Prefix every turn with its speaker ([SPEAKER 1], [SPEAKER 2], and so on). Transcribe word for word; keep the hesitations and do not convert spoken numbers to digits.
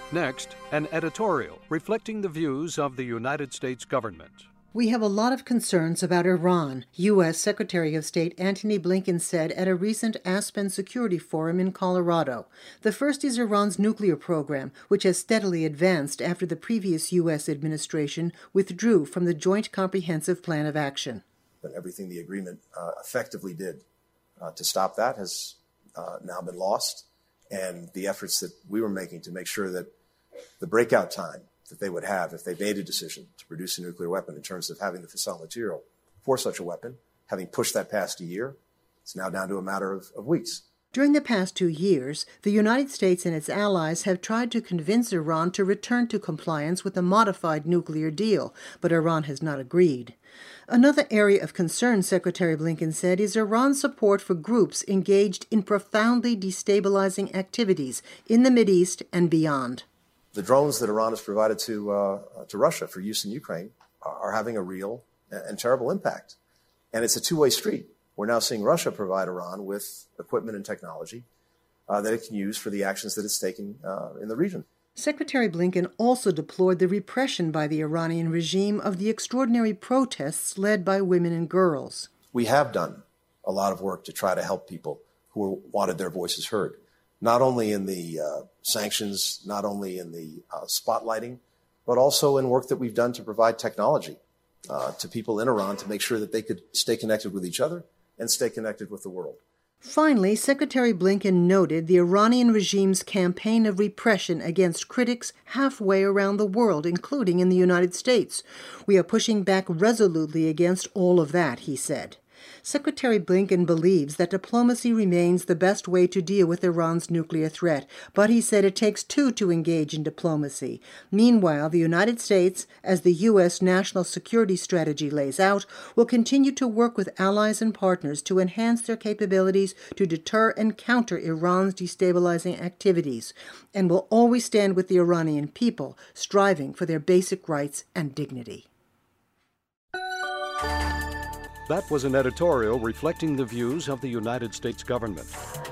[SPEAKER 1] Next, an editorial reflecting the views of the United States government.
[SPEAKER 2] We have a lot of concerns about Iran, U S. Secretary of State Antony Blinken said at a recent Aspen Security Forum in Colorado. The first is Iran's nuclear program, which has steadily advanced after the previous U S administration withdrew from the Joint Comprehensive Plan of Action.
[SPEAKER 3] But everything the agreement uh, effectively did uh, to stop that has uh, now been lost, and the efforts that we were making to make sure that the breakout time that they would have if they made a decision to produce a nuclear weapon in terms of having the fissile material for such a weapon, having pushed that past a year, it's now down to a matter of, of weeks.
[SPEAKER 2] During the past two years, the United States and its allies have tried to convince Iran to return to compliance with a modified nuclear deal, but Iran has not agreed. Another area of concern, Secretary Blinken said, is Iran's support for groups engaged in profoundly destabilizing activities in the Mideast and beyond.
[SPEAKER 3] The drones that Iran has provided to uh, to Russia for use in Ukraine are having a real and terrible impact. And it's a two-way street. We're now seeing Russia provide Iran with equipment and technology uh, that it can use for the actions that it's taking uh, in the region.
[SPEAKER 2] Secretary Blinken also deplored the repression by the Iranian regime of the extraordinary protests led by women and girls.
[SPEAKER 3] We have done a lot of work to try to help people who wanted their voices heard. Not only in the uh, sanctions, not only in the uh, spotlighting, but also in work that we've done to provide technology uh, to people in Iran to make sure that they could stay connected with each other and stay connected with the world.
[SPEAKER 2] Finally, Secretary Blinken noted the Iranian regime's campaign of repression against critics halfway around the world, including in the United States. We are pushing back resolutely against all of that, he said. Secretary Blinken believes that diplomacy remains the best way to deal with Iran's nuclear threat, but he said it takes two to engage in diplomacy. Meanwhile, the United States, as the U S national security strategy lays out, will continue to work with allies and partners to enhance their capabilities to deter and counter Iran's destabilizing activities, and will always stand with the Iranian people, striving for their basic rights and dignity.
[SPEAKER 1] That was an editorial reflecting the views of the United States government.